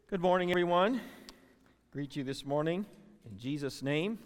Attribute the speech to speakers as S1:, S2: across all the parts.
S1: Good morning, everyone. Greet you this morning in Jesus' name.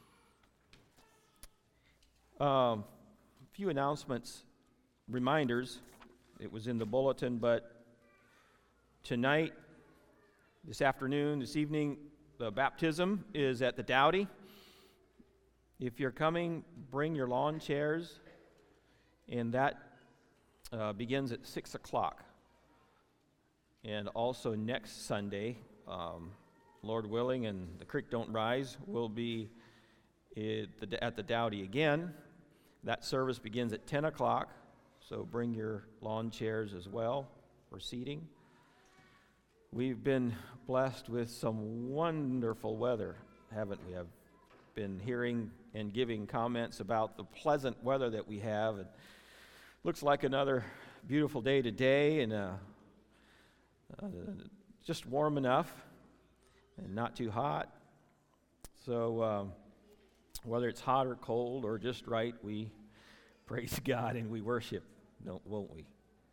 S1: A few announcements, reminders. It was in the bulletin, but tonight, this afternoon, this evening, the baptism is at the Dowdy. If you're coming, bring your lawn chairs, and that begins at 6 o'clock. And also next Sunday, Lord willing, and the creek don't rise, will be at the Dowdy again. That service begins at 10 o'clock, so bring your lawn chairs as well for seating. We've been blessed with some wonderful weather, haven't we? I've been hearing and giving comments about the pleasant weather that we have. It looks like another beautiful day today, and just warm enough and not too hot. So whether it's hot or cold or just right, we praise God and we worship, won't we?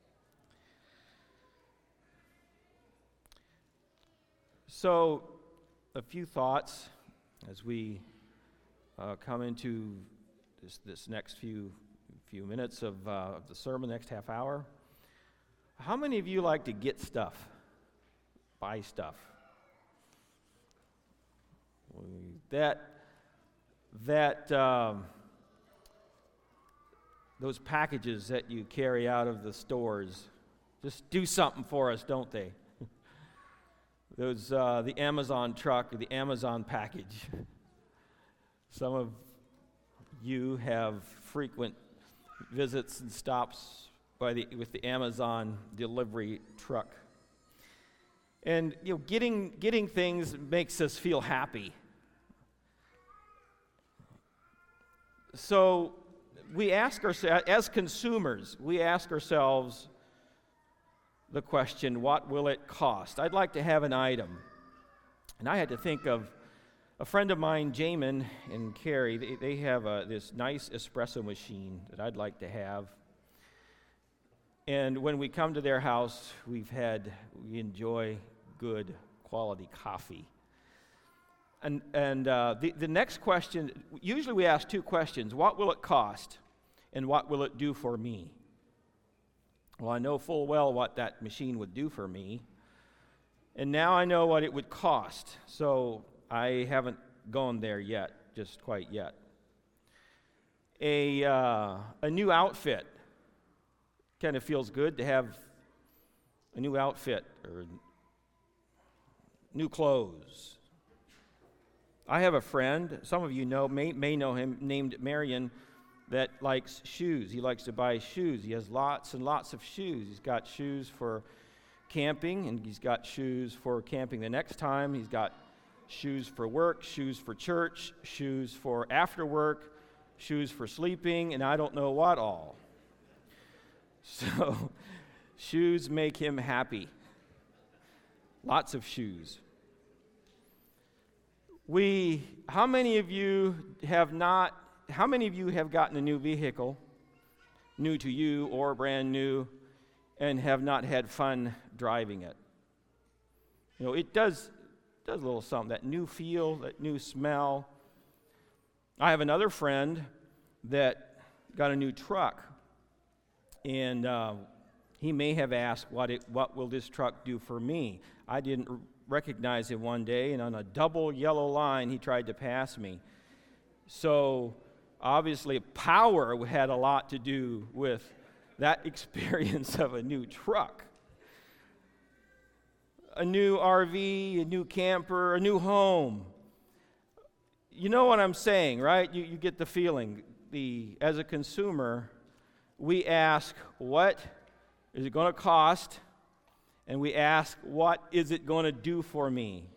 S1: So a few thoughts as we come into this next few minutes of the sermon, next half hour. How many of you like to get stuff, buy stuff? Those packages that you carry out of the stores just do something for us, don't they? The Amazon truck or the Amazon package. Some of you have frequent visits and stops with the Amazon delivery truck. And getting things makes us feel happy. So we ask ourselves, as consumers, the question, what will it cost? I'd like to have an item. And I had to think of a friend of mine, Jamin and Carrie. They have this nice espresso machine that I'd like to have. And when we come to their house, we enjoy good quality coffee. And the next question, usually we ask two questions. What will it cost? And what will it do for me? Well, I know full well what that machine would do for me. And now I know what it would cost. So I haven't gone there yet, just quite yet. A new outfit. Kind of feels good to have a new outfit or new clothes. I have a friend, some of you may know him, named Marion, that likes shoes. He likes to buy shoes. He has lots and lots of shoes. He's got shoes for camping, and he's got shoes for camping the next time. He's got shoes for work, shoes for church, shoes for after work, shoes for sleeping, and I don't know what all. So, shoes make him happy. Lots of shoes. How many of you have gotten a new vehicle, new to you or brand new, and have not had fun driving it? It does a little something, that new feel, that new smell. I have another friend that got a new truck. And he may have asked, what will this truck do for me? I didn't recognize him one day, and on a double yellow line, he tried to pass me. So, obviously, power had a lot to do with that experience of a new truck. A new RV, a new camper, a new home. You know what I'm saying, right? You get the feeling. As a consumer, we ask, what is it going to cost? And we ask, what is it going to do for me?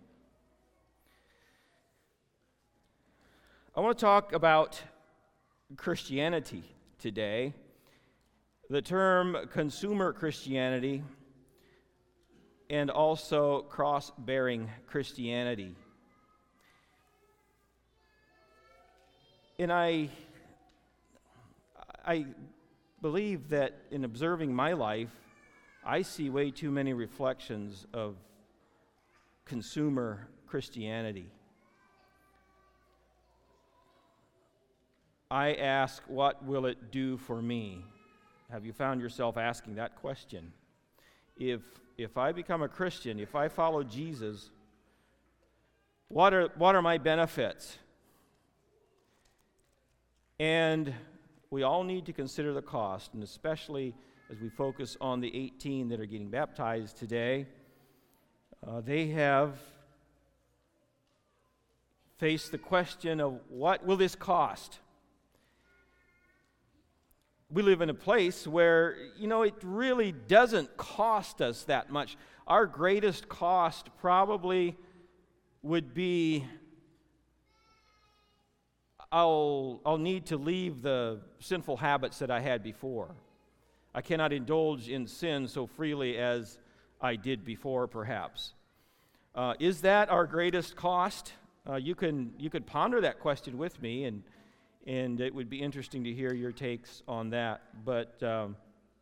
S1: I want to talk about Christianity today. The term consumer Christianity and also cross-bearing Christianity. And I believe that in observing my life, I see way too many reflections of consumer Christianity. I ask, what will it do for me? Have you found yourself asking that question? If I become a Christian, if I follow Jesus, what are my benefits? And we all need to consider the cost, and especially as we focus on the 18 that are getting baptized today, they have faced the question of, what will this cost? We live in a place where, it really doesn't cost us that much. Our greatest cost probably would be, I'll need to leave the sinful habits that I had before. I cannot indulge in sin so freely as I did before, perhaps. Is that our greatest cost? You could ponder that question with me, and it would be interesting to hear your takes on that. But I'm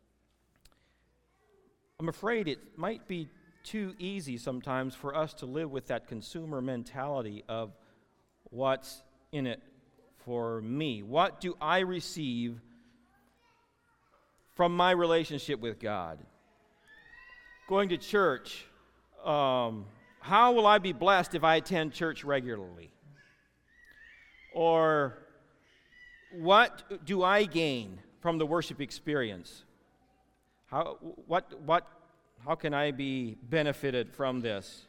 S1: afraid it might be too easy sometimes for us to live with that consumer mentality of what's in it for me. What do I receive from my relationship with God? Going to church, how will I be blessed if I attend church regularly? Or what do I gain from the worship experience? How can I be benefited from this?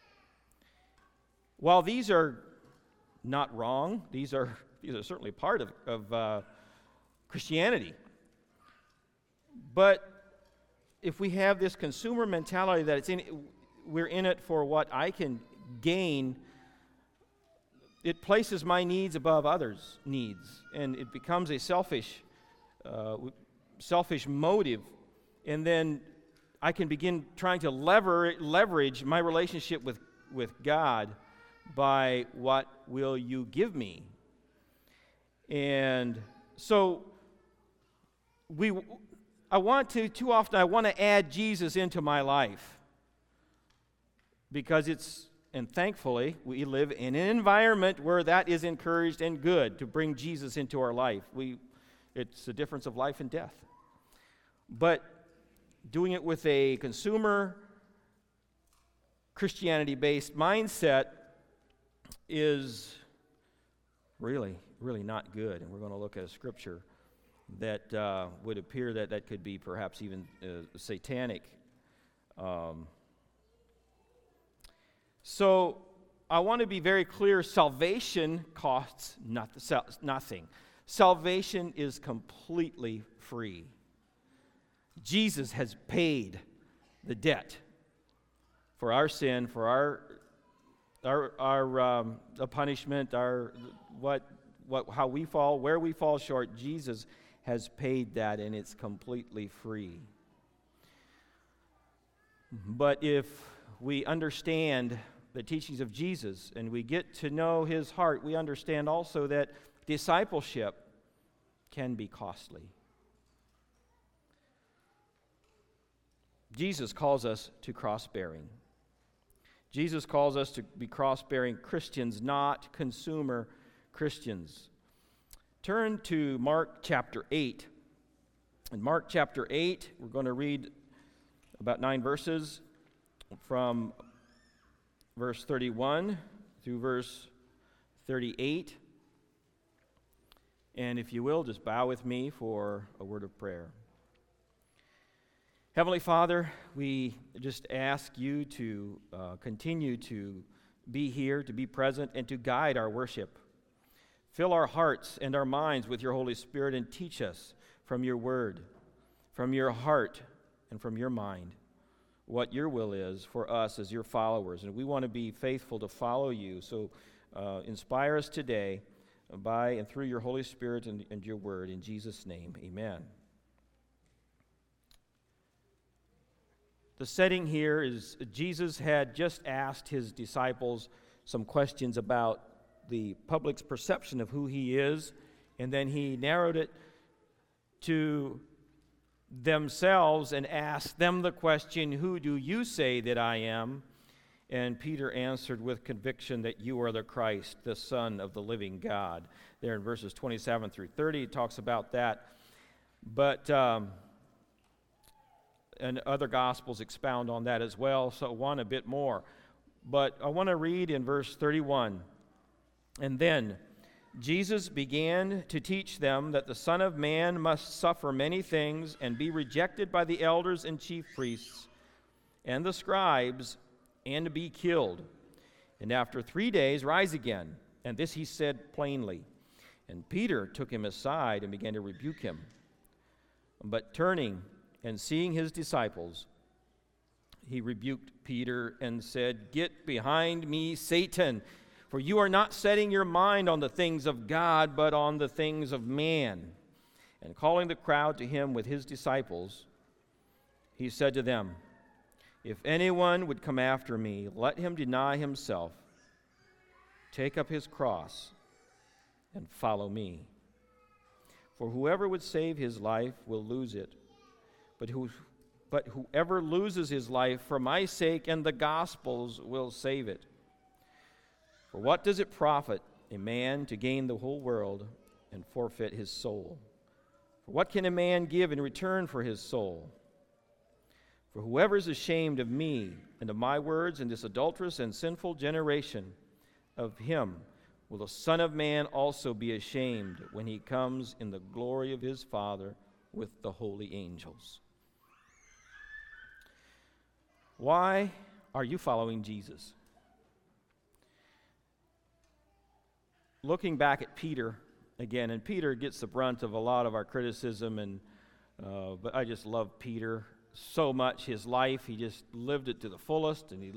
S1: While these are not wrong, these are certainly part of Christianity. But if we have this consumer mentality that we're in it for what I can gain, it places my needs above others' needs, and it becomes a selfish motive, and then I can begin trying to leverage my relationship with God by what will you give me. And so too often I want to add Jesus into my life, because and thankfully, we live in an environment where that is encouraged and good, to bring Jesus into our life. It's a difference of life and death. But doing it with a consumer Christianity-based mindset is really, really not good. And we're going to look at a scripture that would appear that could be perhaps even satanic. So I want to be very clear. Salvation costs nothing. Salvation is completely free. Jesus has paid the debt for our sin, for our punishment, how we fall, where we fall short. Jesus has paid that, and it's completely free. But if we understand the teachings of Jesus and we get to know his heart, we understand also that discipleship can be costly. Jesus calls us to cross-bearing. Jesus calls us to be cross-bearing Christians, not consumer Christians. Turn to Mark chapter 8. In Mark chapter 8, we're going to read about 9 verses from verse 31 through verse 38. And if you will, just bow with me for a word of prayer. Heavenly Father, we just ask you to continue to be here, to be present, and to guide our worship. Fill our hearts and our minds with your Holy Spirit and teach us from your word, from your heart, and from your mind what your will is for us as your followers. And we want to be faithful to follow you. So inspire us today by and through your Holy Spirit and your word. In Jesus' name, amen. The setting here is Jesus had just asked his disciples some questions about the public's perception of who he is, and then he narrowed it to themselves and asked them the question, "Who do you say that I am?" And Peter answered with conviction that you are the Christ, the Son of the living God. There in verses 27 through 30, it talks about that. But, and other Gospels expound on that as well, so one a bit more. But I want to read in verse 31. And then Jesus began to teach them that the Son of Man must suffer many things and be rejected by the elders and chief priests and the scribes and be killed, and after 3 days rise again. And this he said plainly. And Peter took him aside and began to rebuke him. But turning and seeing his disciples, he rebuked Peter and said, "Get behind me, Satan, for you are not setting your mind on the things of God, but on the things of man." And calling the crowd to him with his disciples, he said to them, "If anyone would come after me, let him deny himself, take up his cross, and follow me. For whoever would save his life will lose it, but whoever loses his life for my sake and the gospel's will save it. For what does it profit a man to gain the whole world and forfeit his soul? For what can a man give in return for his soul? For whoever is ashamed of me and of my words in this adulterous and sinful generation, of him will the Son of Man also be ashamed when he comes in the glory of his Father with the holy angels." Why are you following Jesus? Looking back at Peter again, and Peter gets the brunt of a lot of our criticism, but I just love Peter so much. His life, he just lived it to the fullest, and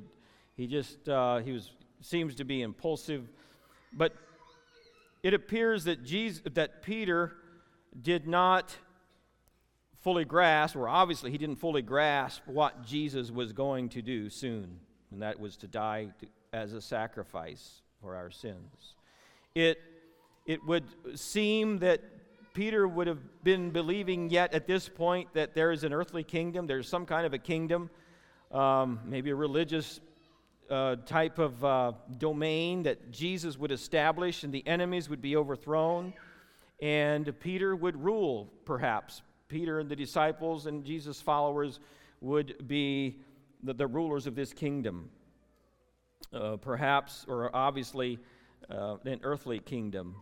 S1: he seems to be impulsive. But it appears that Peter did not fully grasp, or obviously he didn't fully grasp what Jesus was going to do soon, and that was to die as a sacrifice for our sins. It would seem that Peter would have been believing yet at this point that there is an earthly kingdom, there's some kind of a kingdom, maybe a religious type of domain that Jesus would establish, and the enemies would be overthrown, and Peter would rule, perhaps. Peter and the disciples and Jesus' followers would be the rulers of this kingdom, perhaps, or obviously, an earthly kingdom.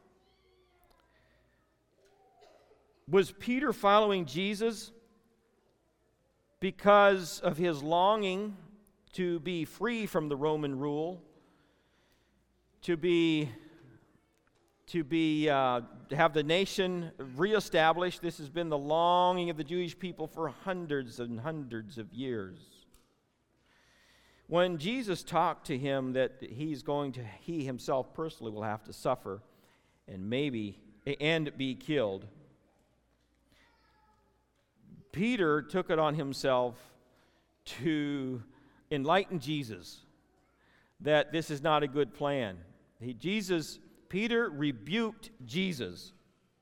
S1: Was Peter following Jesus because of his longing to be free from the Roman rule, to have the nation reestablished? This has been the longing of the Jewish people for hundreds and hundreds of years. When Jesus talked to him that he himself personally will have to suffer and be killed, Peter took it on himself to enlighten Jesus that this is not a good plan. Peter rebuked Jesus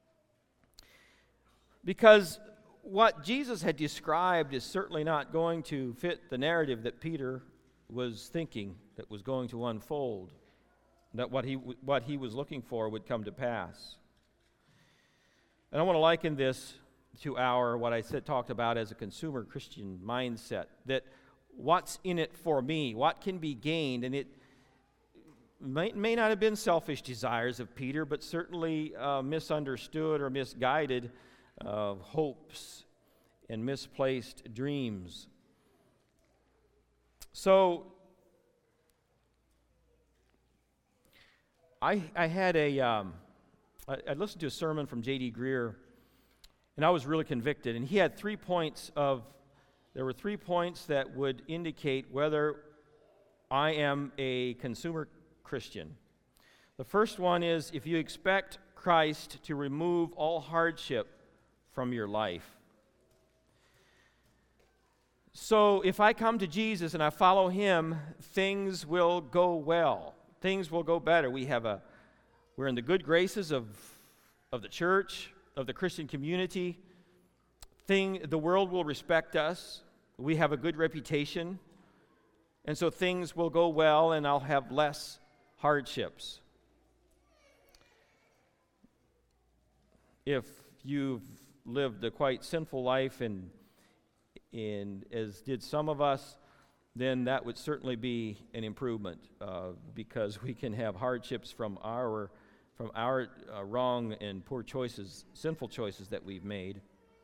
S1: because what Jesus had described is certainly not going to fit the narrative that Peter was thinking that was going to unfold, that what he was looking for would come to pass. And I want to liken this to what I talked about as a consumer Christian mindset, that what's in it for me, what can be gained, and it may not have been selfish desires of Peter, but certainly misunderstood or misguided hopes and misplaced dreams. So I listened to a sermon from J.D. Greear, and I was really convicted. And he had 3 points there were 3 points that would indicate whether I am a consumer Christian. The first one is, if you expect Christ to remove all hardship from your life. So if I come to Jesus and I follow him, things will go well. Things will go better. We're in the good graces of the church, of the Christian community. The world will respect us. We have a good reputation. and so things will go well and I'll have less hardships. If you've lived a quite sinful life and as did some of us, then that would certainly be an improvement, because we can have hardships from our wrong and poor choices, sinful choices that we've made.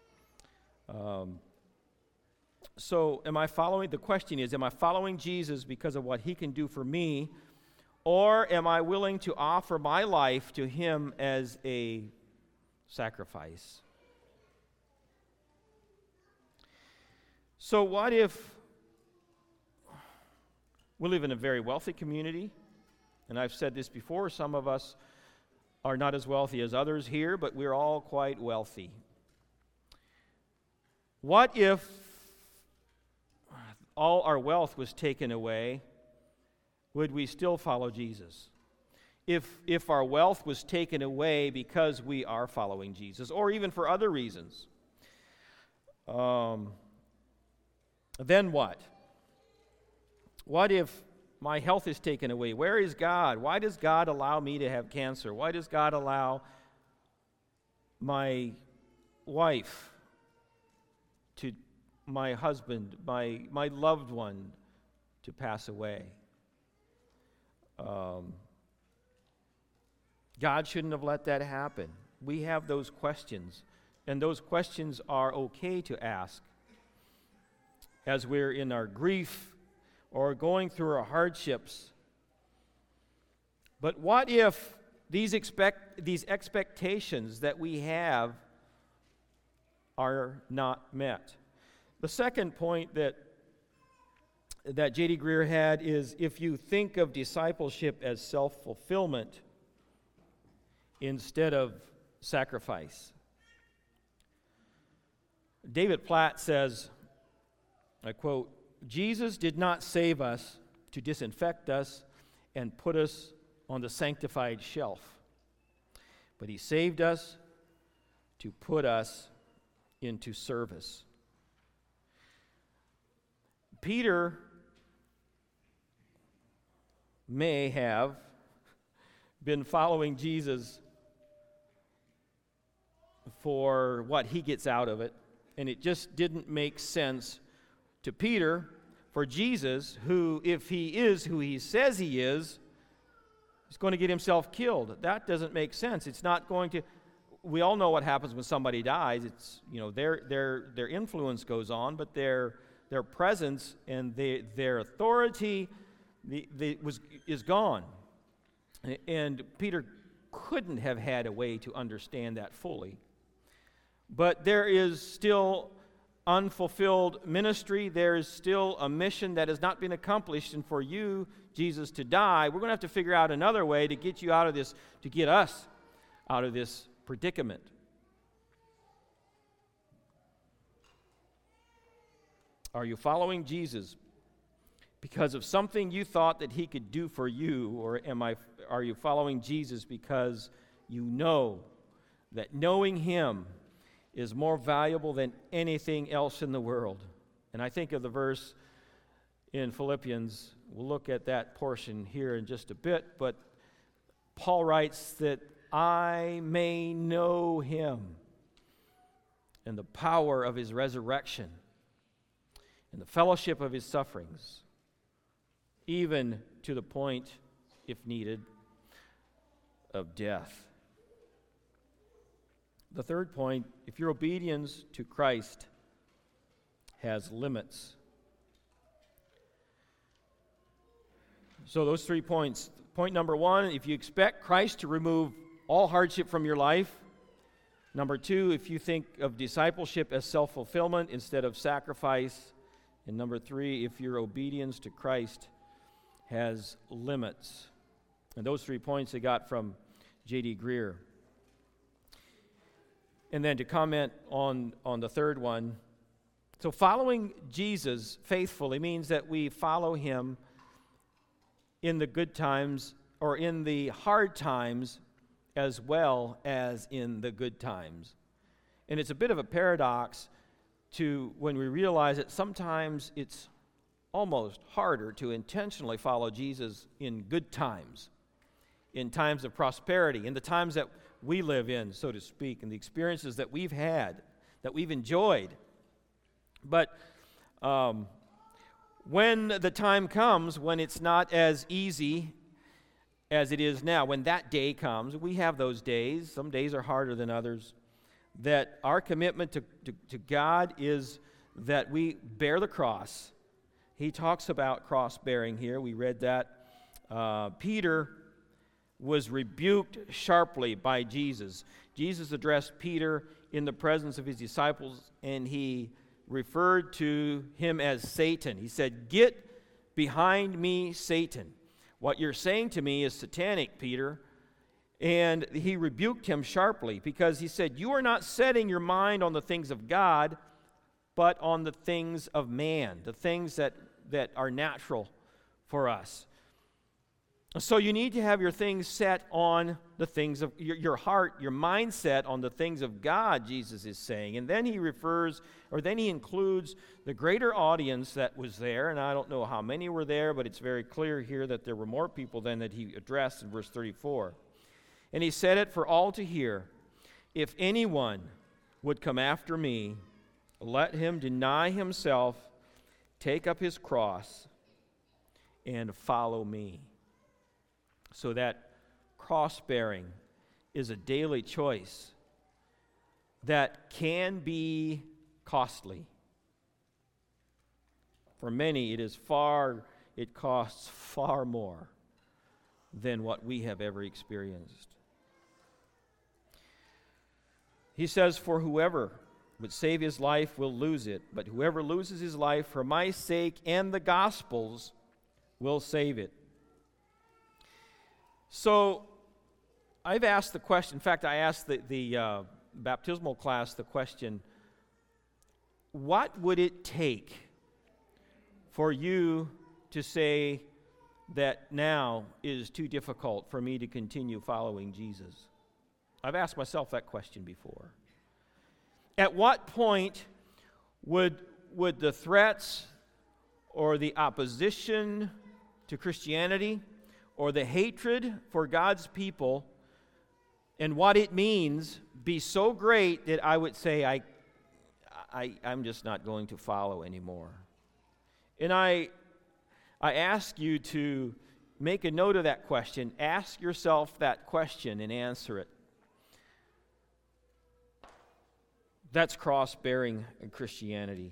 S1: So the question is, am I following Jesus because of what he can do for me, or am I willing to offer my life to him as a sacrifice? So what if we live in a very wealthy community, and I've said this before, some of us are not as wealthy as others here, but we're all quite wealthy. What if all our wealth was taken away? Would we still follow Jesus? If our wealth was taken away because we are following Jesus, or even for other reasons, then what? What if my health is taken away? Where is God? Why does God allow me to have cancer? Why does God allow my wife, my husband, my loved one to pass away? God shouldn't have let that happen. We have those questions, and those questions are okay to ask as we're in our grief or going through our hardships. But what if these expectations that we have are not met? The second point that J.D. Greear had is, if you think of discipleship as self-fulfillment instead of sacrifice. David Platt says, I quote, "Jesus did not save us to disinfect us and put us on the sanctified shelf, but he saved us to put us into service." Peter may have been following Jesus for what he gets out of it, and it just didn't make sense to Peter for Jesus, who, if he is who he says he is going to get himself killed. That doesn't make sense. It's not going to. We all know what happens when somebody dies. It's, their influence goes on, but their presence and their authority is gone. And Peter couldn't have had a way to understand that fully. But there is still unfulfilled ministry. There is still a mission that has not been accomplished. And for you, Jesus, to die, we're going to have to figure out another way to get you out of this, to get us out of this predicament. Are you following Jesus because of something you thought that he could do for you, or are you following Jesus because you know that knowing him is more valuable than anything else in the world? And I think of the verse in Philippians. We'll look at that portion here in just a bit, but Paul writes that I may know him and the power of his resurrection and the fellowship of his sufferings, even to the point, if needed, of death. The third point, if your obedience to Christ has limits. So those 3 points. Point number 1, if you expect Christ to remove all hardship from your life. Number 2, if you think of discipleship as self-fulfillment instead of sacrifice. And number 3, if your obedience to Christ has limits. And those 3 points I got from J.D. Greear. And then to comment on the third one. So following Jesus faithfully means that we follow him in the good times or in the hard times as well as in the good times. And it's a bit of a paradox to when we realize that sometimes it's almost harder to intentionally follow Jesus in good times, in times of prosperity, in the times that we live in, so to speak, and the experiences that we've had, that we've enjoyed. But when the time comes when it's not as easy as it is now, when that day comes, we have those days, some days are harder than others, that our commitment to God is that we bear the cross. He talks about cross-bearing here. We read that. Peter was rebuked sharply by Jesus. Jesus addressed Peter in the presence of his disciples, and he referred to him as Satan. He said, "Get behind me, Satan. What you're saying to me is satanic, Peter." And he rebuked him sharply because he said, "You are not setting your mind on the things of God, but on the things of man, the things that are natural for us." So you need to have your things set on the things of your heart, your mindset on the things of God, Jesus is saying. And then he includes the greater audience that was there, and I don't know how many were there, but it's very clear here that there were more people than that he addressed in verse 34. And he said it for all to hear, "If anyone would come after me, let him deny himself, take up his cross, and follow me." So that cross-bearing is a daily choice that can be costly. For many, it costs far more than what we have ever experienced. He says, "For whoever would save his life will lose it, but whoever loses his life for my sake and the gospel's will save it." So I've asked the question, in fact, I asked the baptismal class the question, what would it take for you to say that now is too difficult for me to continue following Jesus? I've asked myself that question before. At what point would the threats or the opposition to Christianity or the hatred for God's people and what it means be so great that I would say, I'm just not going to follow anymore? And I ask you to make a note of that question. Ask yourself that question and answer it. That's cross-bearing Christianity.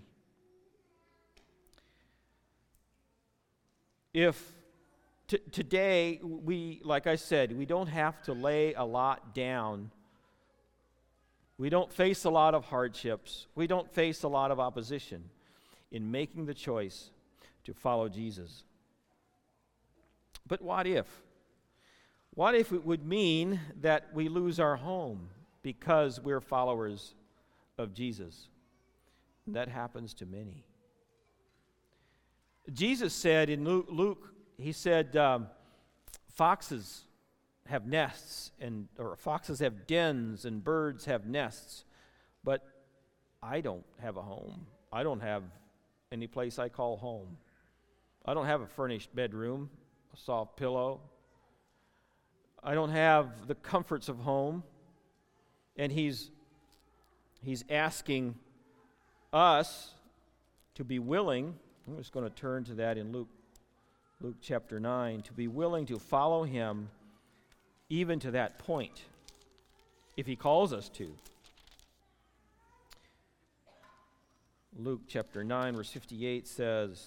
S1: Today, like I said, we don't have to lay a lot down. We don't face a lot of hardships. We don't face a lot of opposition in making the choice to follow Jesus. But what if? What if it would mean that we lose our home because we're followers of Jesus? That happens to many. Jesus said in Luke, he said, foxes have nests, or foxes have dens, and birds have nests, but I don't have a home. I don't have any place I call home. I don't have a furnished bedroom, a soft pillow. I don't have the comforts of home. And he's asking us to be willing. I'm just going to turn to that in Luke chapter 9, to be willing to follow him even to that point, if he calls us to. Luke chapter 9, verse 58 says,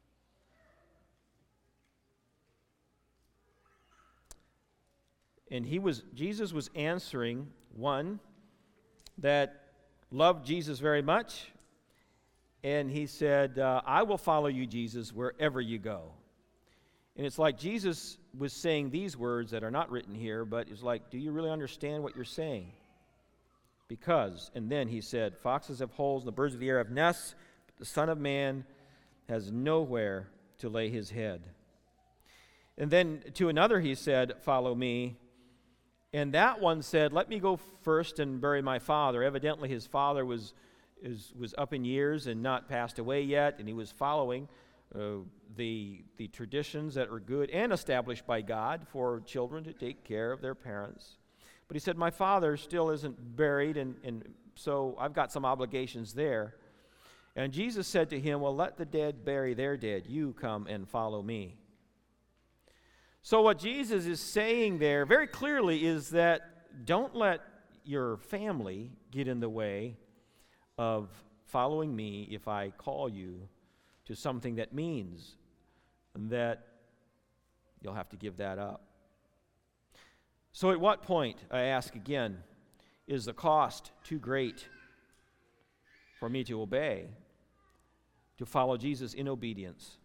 S1: and Jesus was answering one that loved Jesus very much, and he said, I will follow you, Jesus, wherever you go. And it's like Jesus was saying these words that are not written here, but it's like, do you really understand what you're saying? Because, and then he said, foxes have holes and the birds of the air have nests, but the Son of Man has nowhere to lay his head. And then to another he said, follow me. And that one said, let me go first and bury my father. Evidently his father was up in years and not passed away yet, and he was following the traditions that are good and established by God for children to take care of their parents. But he said, my father still isn't buried, and so I've got some obligations there. And Jesus said to him, well, let the dead bury their dead. You come and follow me. So what Jesus is saying there very clearly is that don't let your family get in the way of following me if I call you to something that means that you'll have to give that up. So at what point, I ask again, is the cost too great for me to obey, to follow Jesus in obedience?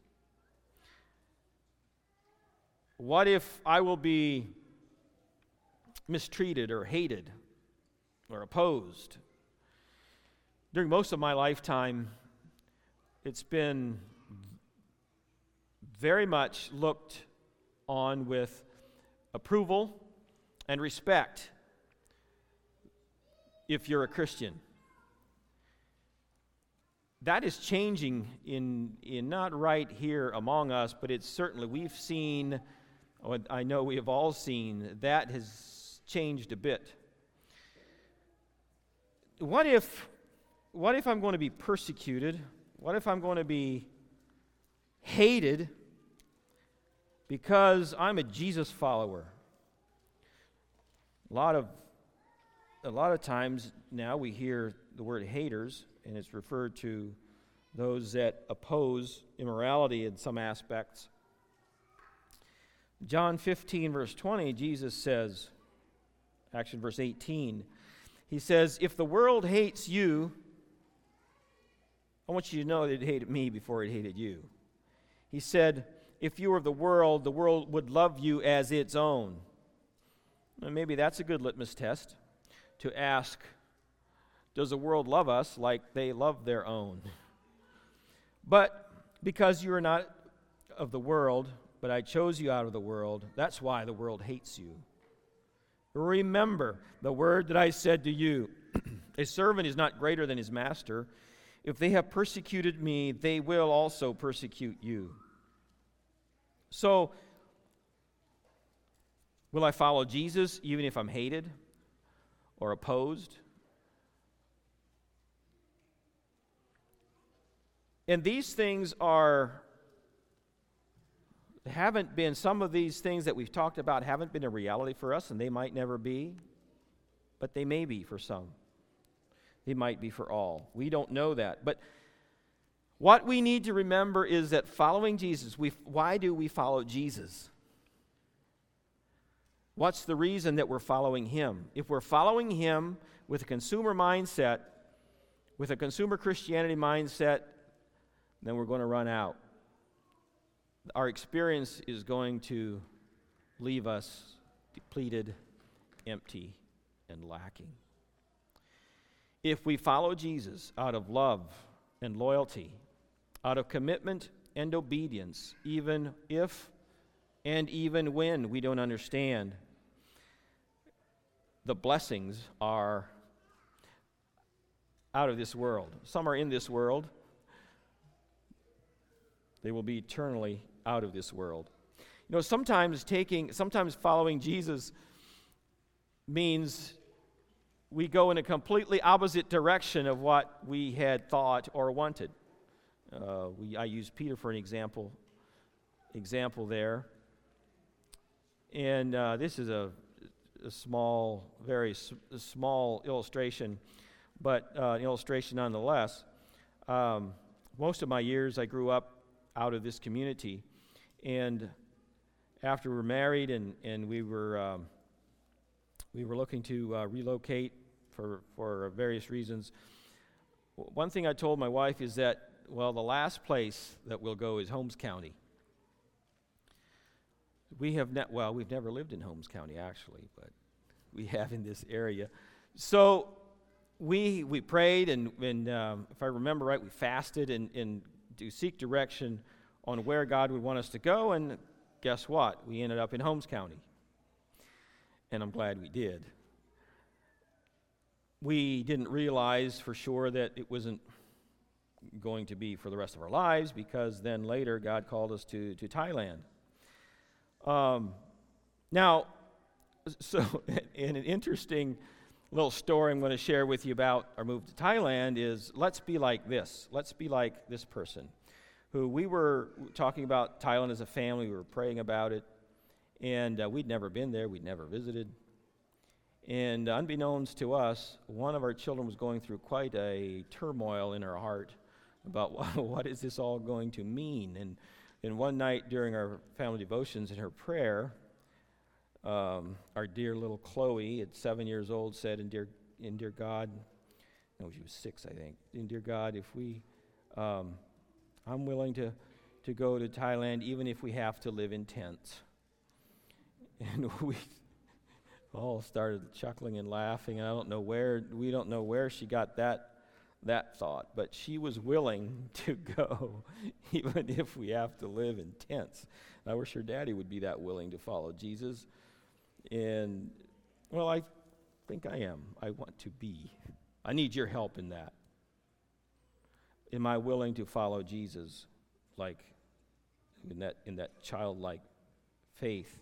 S1: What if I will be mistreated or hated or opposed? During most of my lifetime, it's been very much looked on with approval and respect if you're a Christian. That is changing in not right here among us, but it's certainly, we've seen, I know we have all seen, that has changed a bit. What if I'm going to be persecuted? What if I'm going to be hated because I'm a Jesus follower? A lot of times now we hear the word haters, and it's referred to those that oppose immorality in some aspects. John 15, verse 20, Jesus says, actually verse 18, he says, if the world hates you, I want you to know that it hated me before it hated you. He said, if you were of the world would love you as its own. And maybe that's a good litmus test to ask, does the world love us like they love their own? But because you are not of the world, but I chose you out of the world, that's why the world hates you. Remember the word that I said to you, a servant is not greater than his master. If they have persecuted me, they will also persecute you. So, will I follow Jesus even if I'm hated or opposed? And these things haven't been, some of these things that we've talked about haven't been a reality for us, and they might never be, but they may be for some. They might be for all. We don't know that. But what we need to remember is that following Jesus, why do we follow Jesus? What's the reason that we're following him? If we're following him with a consumer mindset, with a consumer Christianity mindset, then we're going to run out. Our experience is going to leave us depleted, empty, and lacking. If we follow Jesus out of love and loyalty, out of commitment and obedience, even if and even when we don't understand, the blessings are out of this world. Some are in this world. They will be eternally out of this world. You know, sometimes following Jesus means we go in a completely opposite direction of what we had thought or wanted. I use Peter for an example there. And this is a small, very small illustration, but an illustration nonetheless. Most of my years I grew up out of this community, and after we were married and we were looking to relocate for various reasons, one thing I told my wife is that, well, the last place that we'll go is Holmes County. We've never lived in Holmes County actually, but we have in this area. So we prayed, and if I remember right, we fasted and to seek direction on where God would want us to go, and guess what? We ended up in Holmes County, and I'm glad we did. We didn't realize for sure that it wasn't going to be for the rest of our lives, because then later God called us to Thailand. Now, so in an interesting little story I'm going to share with you about our move to Thailand is, let's be like this. Let's be like this person who we were talking about Thailand as a family. We were praying about it, and we'd never been there. We'd never visited. And unbeknownst to us, one of our children was going through quite a turmoil in her heart about what is this all going to mean. And one night during our family devotions in her prayer, our dear little Chloe, at 7 years old, said, in dear God, no, she was 6, I think. In dear God, if we, I'm willing to go to Thailand, even if we have to live in tents. And we all started chuckling and laughing. And we don't know where she got that thought, but she was willing to go, even if we have to live in tents. I wish her daddy would be that willing to follow Jesus. And, well, I think I am. I want to be. I need your help in that. Am I willing to follow Jesus, like in that childlike faith?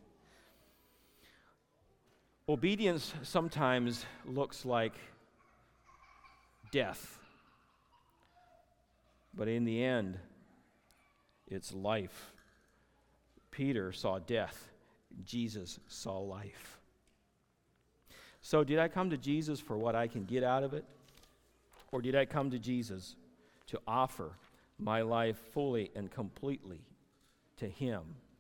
S1: Obedience sometimes looks like death, but in the end, it's life. Peter saw death. Jesus saw life. So did I come to Jesus for what I can get out of it? Or did I come to Jesus to offer my life fully and completely to Him?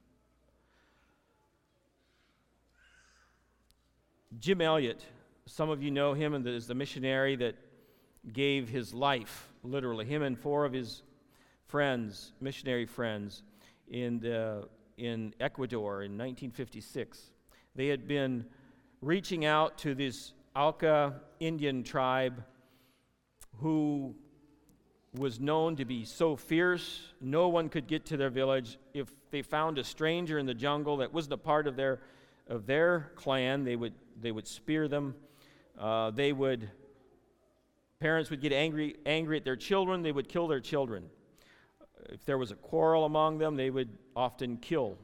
S1: Jim Elliot, some of you know him as the missionary that gave his life, literally, him and 4 of his friends, missionary friends, in Ecuador in 1956. They had been reaching out to this Auca Indian tribe who was known to be so fierce, no one could get to their village. If they found a stranger in the jungle that wasn't a part of their clan, they would spear them. Parents would get angry at their children. They would kill their children. If there was a quarrel among them, they would often kill.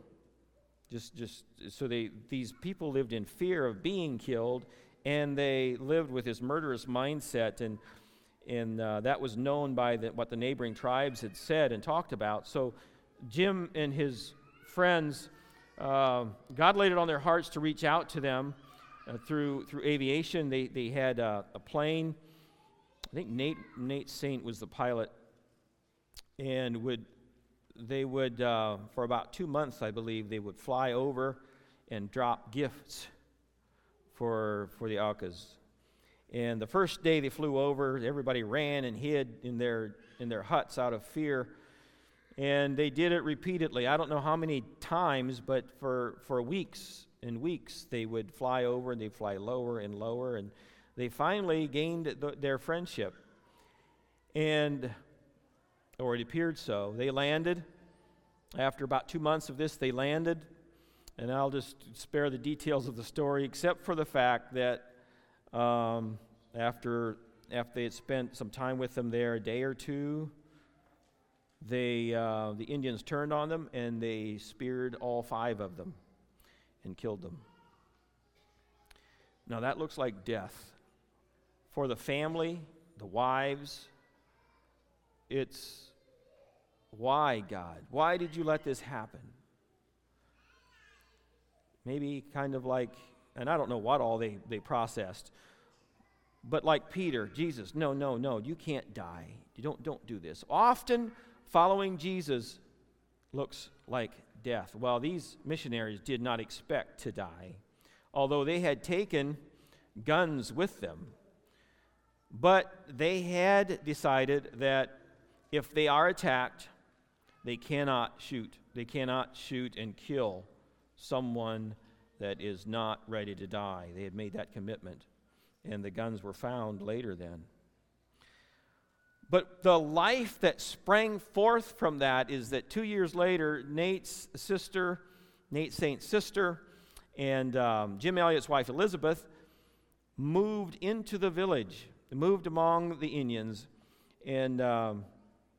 S1: These people lived in fear of being killed, and they lived with this murderous mindset, and that was known by what the neighboring tribes had said and talked about. So Jim and his friends, God laid it on their hearts to reach out to them through aviation. They had a plane. I think Nate Saint was the pilot, and they would for about 2 months, I believe, they would fly over and drop gifts for the Aucas. And the first day they flew over, everybody ran and hid in their huts out of fear. And they did it repeatedly. I don't know how many times, but for weeks and weeks they would fly over and they'd fly lower and lower, and they finally gained their friendship. Or it appeared so. They landed. After about 2 months of this, they landed. And I'll just spare the details of the story, except for the fact that after they had spent some time with them there, a day or two, the Indians turned on them, and they speared all 5 of them and killed them. Now that looks like death. For the family, the wives, it's, why, God? Why did you let this happen? Maybe kind of like, and I don't know what all they processed, but like Peter, Jesus, no, you can't die. You don't do this. Often following Jesus looks like death. Well, these missionaries did not expect to die, although they had taken guns with them. But they had decided that if they are attacked, they cannot shoot. They cannot shoot and kill someone that is not ready to die. They had made that commitment, and the guns were found later then. But the life that sprang forth from that is that 2 years later, Nate Saint's sister, and Jim Elliot's wife Elizabeth moved into the village, moved among the Indians, and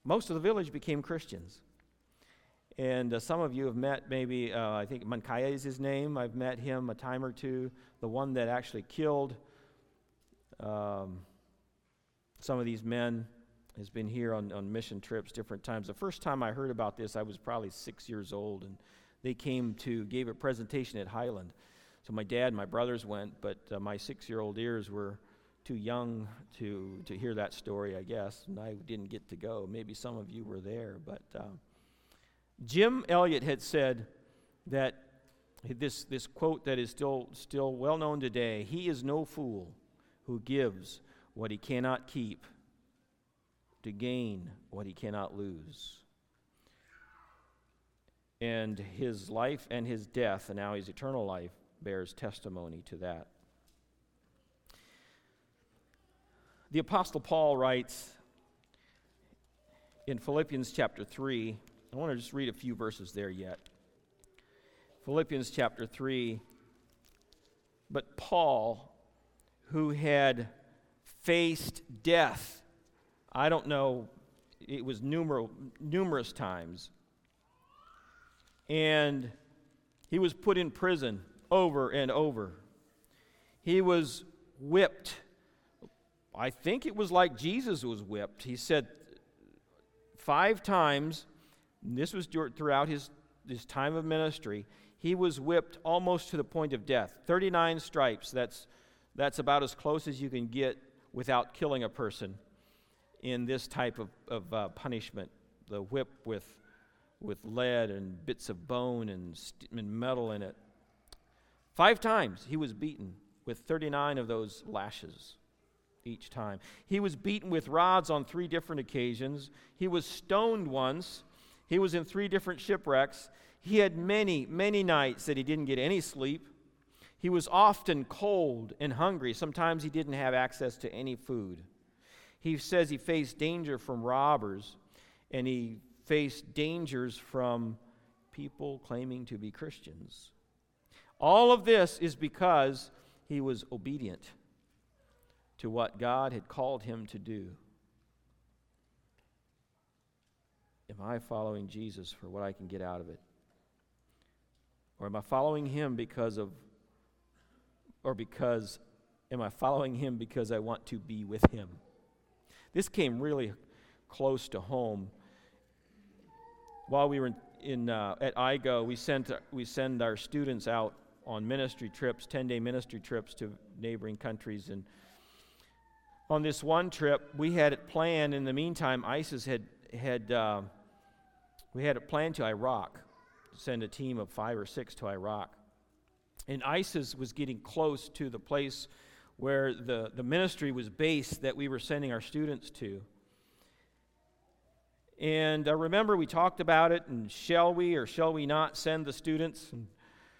S1: most of the village became Christians. And some of you have met maybe, I think Mankaya is his name. I've met him a time or two. The one that actually killed some of these men has been here on mission trips different times. The first time I heard about this, I was probably 6 years old, and they gave a presentation at Highland. So my dad and my brothers went, but my 6-year-old ears were too young to hear that story, I guess, and I didn't get to go. Maybe some of you were there, but Jim Elliot had said that this quote that is still well known today: "He is no fool who gives what he cannot keep to gain what he cannot lose." And his life and his death, and now his eternal life, bears testimony to that. The Apostle Paul writes in Philippians chapter 3, I want to just read a few verses there yet. Philippians chapter 3, "But Paul, who had faced death," I don't know, it was numerous times, and he was put in prison over and over. He was whipped. I think it was like Jesus was whipped. He said 5 times, and this was throughout his time of ministry, he was whipped almost to the point of death. 39 stripes, that's about as close as you can get without killing a person in this type of punishment. The whip with lead and bits of bone and metal in it. 5 times he was beaten with 39 of those lashes each time. He was beaten with rods on 3 different occasions. He was stoned once. He was in 3 different shipwrecks. He had many, many nights that he didn't get any sleep. He was often cold and hungry. Sometimes he didn't have access to any food. He says he faced danger from robbers, and he faced dangers from people claiming to be Christians. All of this is because he was obedient to what God had called him to do. Am I following Jesus for what I can get out of it? Or am I following him because am I following him because I want to be with him? This came really close to home. While we were at IGO, we send our students out on ministry trips, 10-day ministry trips to neighboring countries. And on this one trip, we had it planned. In the meantime, ISIS we had it planned to Iraq, to send a team of 5 or 6 to Iraq. And ISIS was getting close to the place where the ministry was based that we were sending our students to. And I remember we talked about it, and shall we or shall we not send the students? And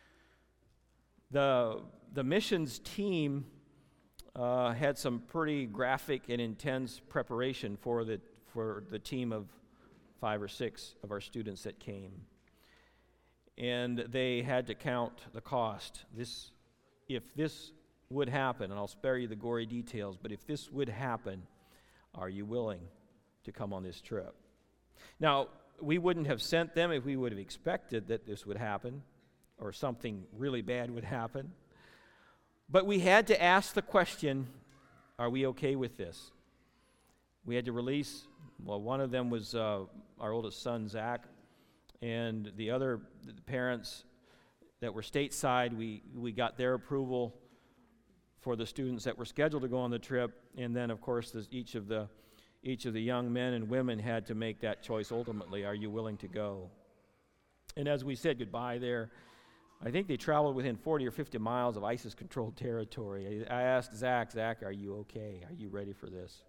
S1: the missions team had some pretty graphic and intense preparation for the team of 5 or 6 of our students that came. And they had to count the cost. If this would happen, and I'll spare you the gory details, but if this would happen, are you willing to come on this trip? Now, we wouldn't have sent them if we would have expected that this would happen or something really bad would happen. But we had to ask the question, are we okay with this? We had to release, one of them was our oldest son, Zach, and the other parents that were stateside, we got their approval for the students that were scheduled to go on the trip, and then, of course, each of the young men and women had to make that choice ultimately. Are you willing to go? And as we said goodbye there, I think they traveled within 40 or 50 miles of ISIS-controlled territory. I asked Zach, are you okay? Are you ready for this?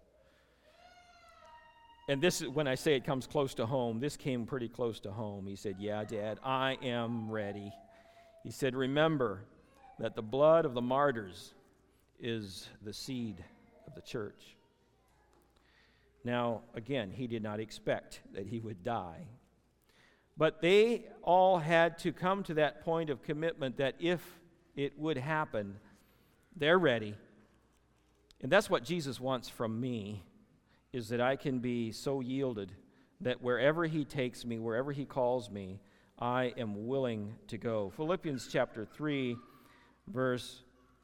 S1: And this is when I say it comes close to home. This came pretty close to home. He said, yeah, Dad, I am ready. He said, remember that the blood of the martyrs is the seed of the church. Now, again, he did not expect that he would die. But they all had to come to that point of commitment that if it would happen, they're ready. And that's what Jesus wants from me, is that I can be so yielded that wherever he takes me, wherever he calls me, I am willing to go. Philippians chapter 3, verse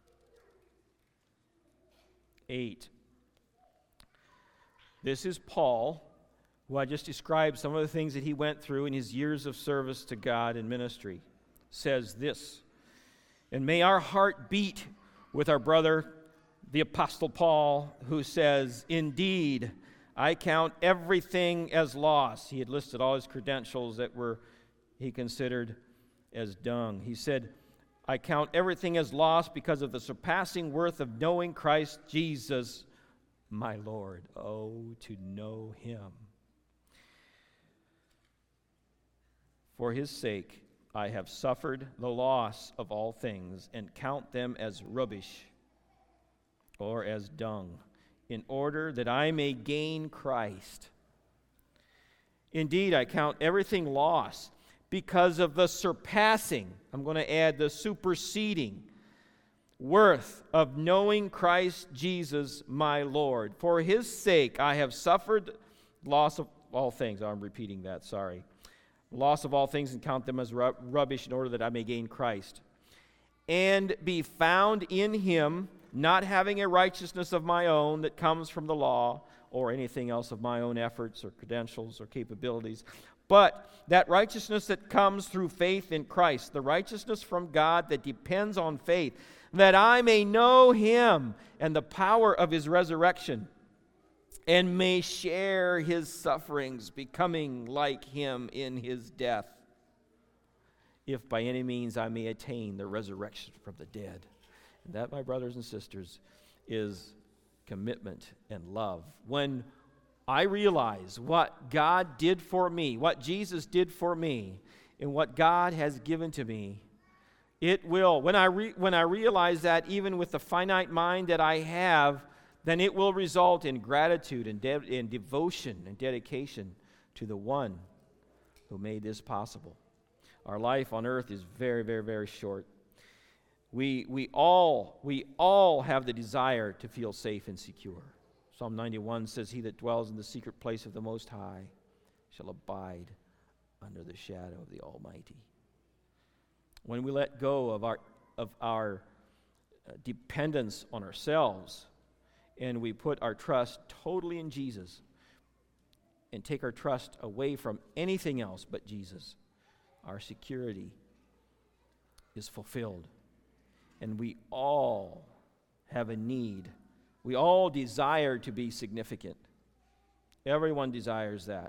S1: 8. This is Paul, who I just described some of the things that he went through in his years of service to God and ministry, says this, "And may our heart beat with our brother, the Apostle Paul, who says, 'Indeed, I count everything as loss.'" He had listed all his credentials that he considered as dung. He said, "I count everything as loss because of the surpassing worth of knowing Christ Jesus, my Lord." Oh, to know him. "For his sake I have suffered the loss of all things and count them as rubbish or as dung, in order that I may gain Christ. Indeed, I count everything lost because of the surpassing," I'm going to add the superseding, "worth of knowing Christ Jesus my Lord. For his sake I have suffered loss of all things." I'm repeating that, sorry. "Loss of all things and count them as rubbish in order that I may gain Christ. And be found in him, not having a righteousness of my own that comes from the law or anything else of my own efforts or credentials or capabilities, but that righteousness that comes through faith in Christ, the righteousness from God that depends on faith, that I may know him and the power of his resurrection, and may share his sufferings, becoming like him in his death, if by any means I may attain the resurrection from the dead." And that, my brothers and sisters, is commitment and love. When I realize what God did for me, what Jesus did for me, and what God has given to me, it will, when I realize that, even with the finite mind that I have, then it will result in gratitude and devotion and dedication to the one who made this possible. Our life on earth is very, very, very short. We all have the desire to feel safe and secure. Psalm 91 says, "He that dwells in the secret place of the Most High shall abide under the shadow of the Almighty." When we let go of our dependence on ourselves, and we put our trust totally in Jesus and take our trust away from anything else but Jesus, our security is fulfilled. And we all have a need. We all desire to be significant. Everyone desires that.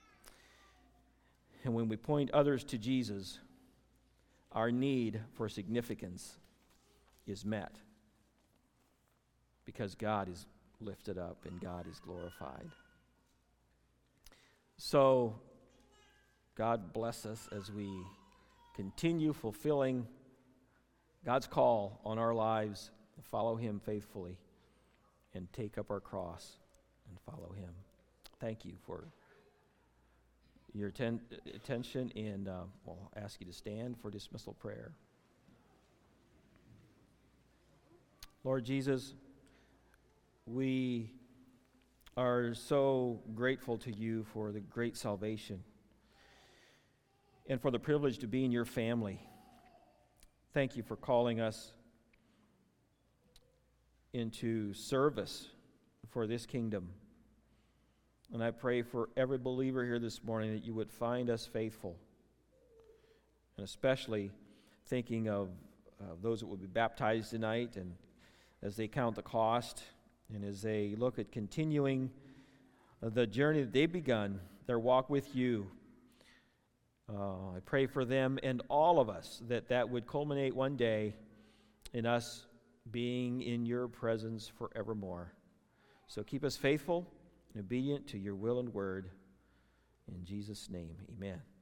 S1: And when we point others to Jesus, our need for significance is met, because God is lifted up and God is glorified. So, God bless us as we continue fulfilling God's call on our lives to follow him faithfully and take up our cross and follow him. Thank you for your attention, and I'll ask you to stand for dismissal prayer. Lord Jesus, we are so grateful to you for the great salvation and for the privilege to be in your family. Thank you for calling us into service for this kingdom. And I pray for every believer here this morning that you would find us faithful, and especially thinking of those that will be baptized tonight, and as they count the cost and as they look at continuing the journey that they've begun, their walk with you. I pray for them and all of us that would culminate one day in us being in your presence forevermore. So keep us faithful and obedient to your will and word. In Jesus' name, amen.